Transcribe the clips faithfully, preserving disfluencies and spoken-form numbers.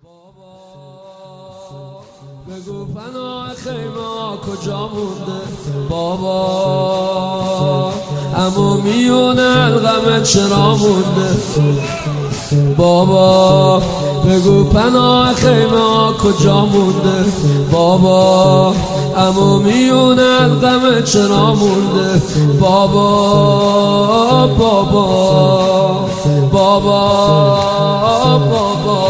بابا بگو پناه خیمه ها کجا مونده بابا، اما میونه الغمه چرا مونده بابا، بگو پناه خیمه ها کجا مونده بابا، اما میونه الغمه چرا مونده بابا بابا بابا بابا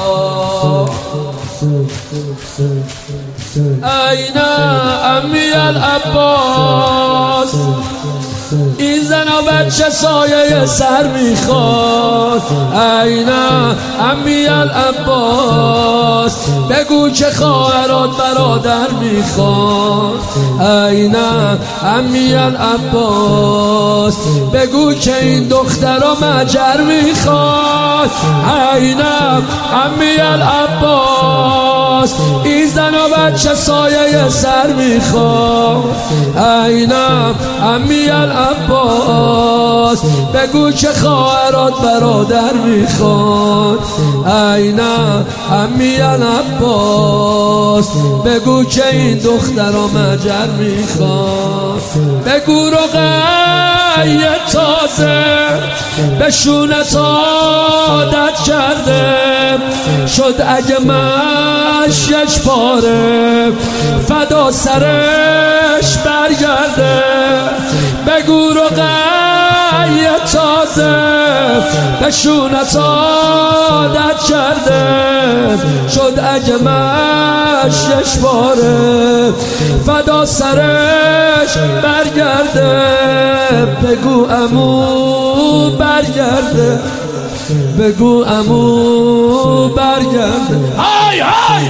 أين عمی العباس؟ این زن و بچه سایه سر میخواد. أين عمی العباس؟ بگو که خواهرات برادر میخواد. أين عمی العباس؟ بگو که این دخترا مجر میخواد. أين عمی العباس؟ این زن و بچه سایه سر میخواد. أين عمی العباس؟ بگو که خواهرات برادر میخواد. أين عمی العباس؟ بگو که این دخترا مجر میخواد. بگو رقیه تازه به شونت عادت کرده شد اگه مشیش پاره فدا سرش برگرده. بگو رقیه تازه به شونت عادت کرده شد اگه مشیش پاره فدا سرش برگرده. بگو عمو برگرده، بگو عمو برگرده، های های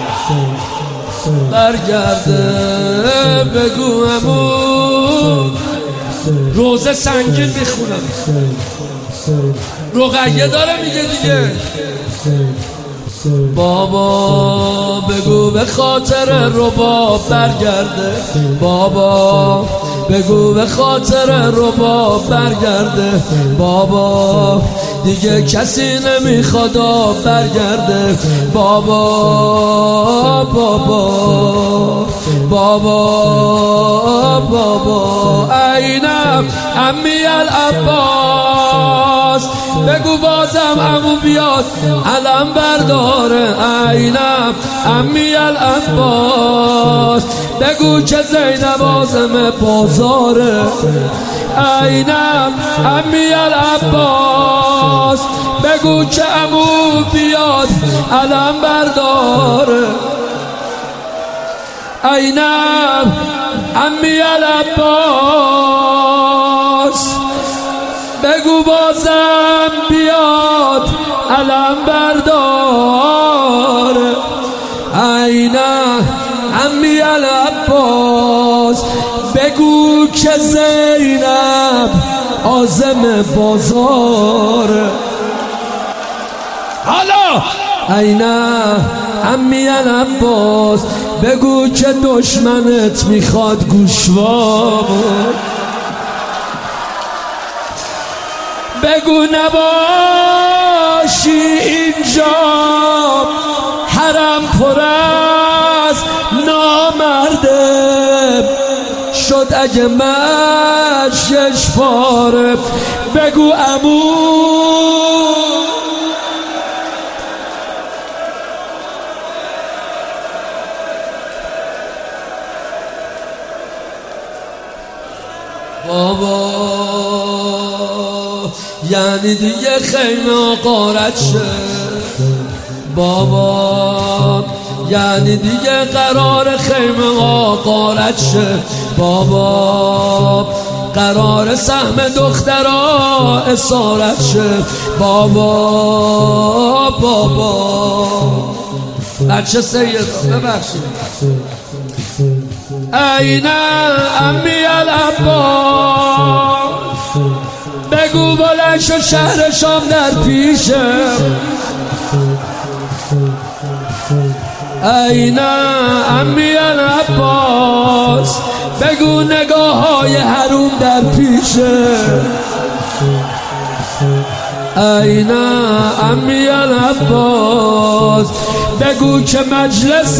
برگرده. بگو عمو. روزه سنگین میخونم، رقیه داره میگه دیگه. بابا بگو به خاطر رباب برگرده بابا، بگو به خاطر رباب برگرده بابا، دیگه کسی نمیخواد آب برگرده بابا بابا بابا بابا. أين عمی العباس؟ بگو بازم عمو بیاد علم برداره. أين عمی العباس؟ بگو که زینب عازم بازاره. أين عمی العباس؟ بگو که عمو بیاد علم برداره. أين عمی العباس؟ بگو بازم بیاد علم برداره. أين عمی العباس؟ بگو که زینب عازم بازاره. حالا أين عمی العباس؟ بگو که دشمنت میخواد گوشوار. بگو نباشی اینجا حرم پر از نامرده شد اگه مشیش پاره. بگو عمو. بابا یعنی دیگه خیمه غارت شد بابا، یعنی دیگه قرار خیمه غارت شد بابا، قرار سهم دخترها اسارت شد بابا بابا. بچه سید ببخشید. أين عمی العباس؟ بگو بلند شد شهر شام در پیشه. أين عمی العباس؟ بگو نگاه های حروم در پیشه. این امی العباس بگو که مجلس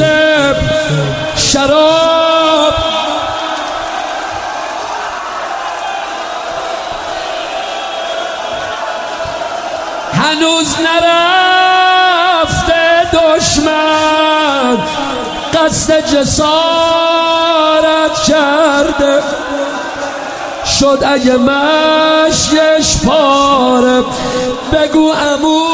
شراب هنوز نرفته دشمن قصد جسارت کرده شد اگه مشیش پاره بگو عمو